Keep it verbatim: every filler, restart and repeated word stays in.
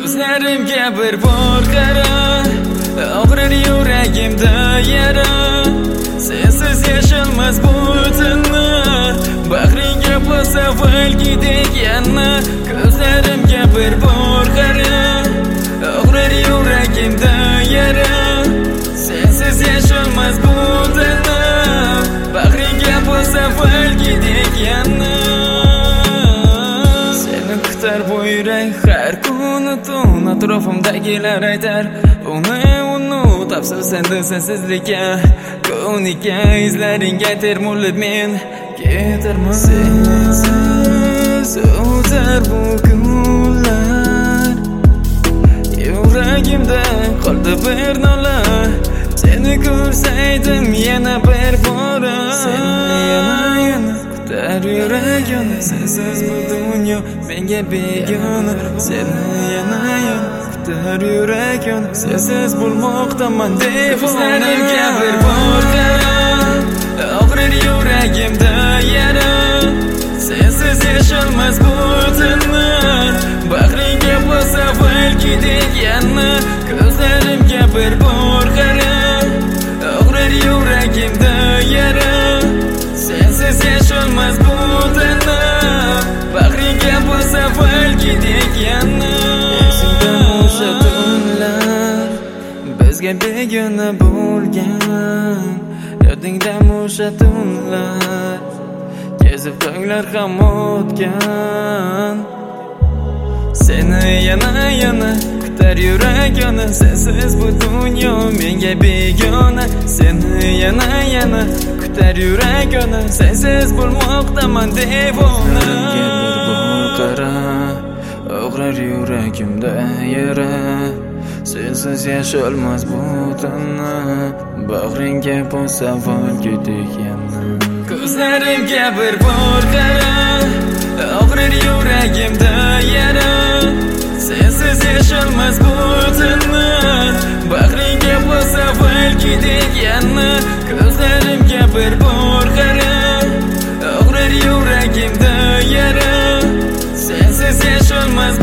Ko'zlarimga bir bor qara, og'rir yuragimda yara. Sensiz yasholmas bu tunni, bag'ringga bosa avvalgidek yana. Ko'zlarimga bir bor qara, og'rir yuragimda yara. Sensiz yasholmas bu tunni, bag'ringga bosa avvalgidek yana. Kutar bu yürek har kuni tun, atrofimdagilar aytar uni unut, afsus endi sensizlikka, ko'nikka, izlaringga termulib men ketarman. Sensiz o'tar bu kunlar, yuragimda qoldi bir nola. Seni ko'rsaydim yana bir bora, seni yana yana kutar yuragim. Sensiz bu dunyo menga begona, seni yana yana kutar yuragim. Sensiz bo'lmoqdaman devona. Bir bor qara, og'rir yuragimda yara. Sensiz yasholmas bu tunni, bag'ringga bosa avvalgidek yana. Ko'zlarimga bir bor qara, og'rir yuragimda yara. Sensiz yasholmas bu tunni, bag'ringga bosa avvalgidek yana. Esingda o'sha tunlar bizga begona bo'lgan, yodingda o'sha tunlar kezib tonglar ham o'tgan. Seni yana yana kutar yuragim. Sensiz bu dunyo menga begona, seni yana yana kutar yuragim. Sensiz bo'lmoqdaman devona. Qara, og'rir yuragimda yara. Sensiz yasholmas bu tunni, bag'ringga bosa avvalgidek yana. Ko'zlarimga bir bor qara, og'rir yuragimda yara. Sensiz yasholmas bu tunni, bag'ringga bosa avvalgidek yana. Ko'zlarimga bir bor qara, og'rir yuragimda yara. Sensiz yasholmas